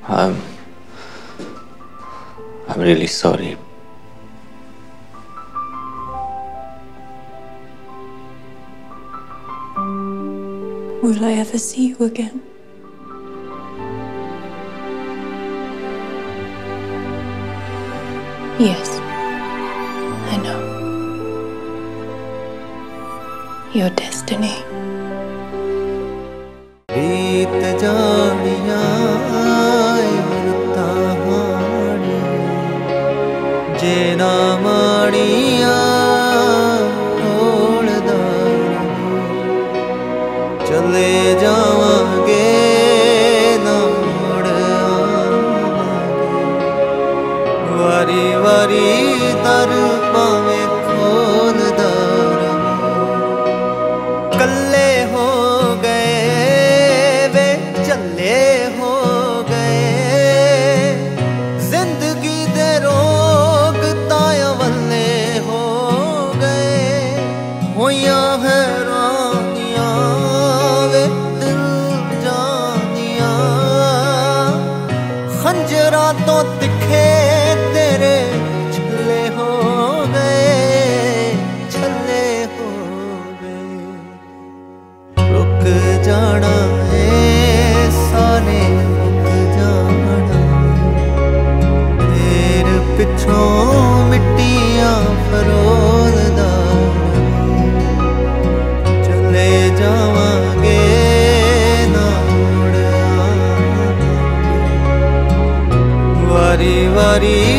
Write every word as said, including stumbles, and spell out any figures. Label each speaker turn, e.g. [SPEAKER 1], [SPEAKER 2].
[SPEAKER 1] I'm, I'm really sorry.
[SPEAKER 2] Will I ever see you again? Yes, I know. Your destiny.
[SPEAKER 3] बीत जानियां ताहानी जे ना माड़ियां चले जावांगे ना मुड़ आवांगे वारी वारी दर पावें खोलदा कल्ले हो गए वे चले हो गए जिंदगी दे रोग ताया वल्ले हो गए होया हैरानियां वे दिल जानियां खंजरा तो तिखे तेरे छले हो गए छले हो गए रुक जाना है सारे रुक जाना तेरे पिछों मिट्टियां फरोलदा चले जावांगे ना मुड़ आवांगे वारी वारी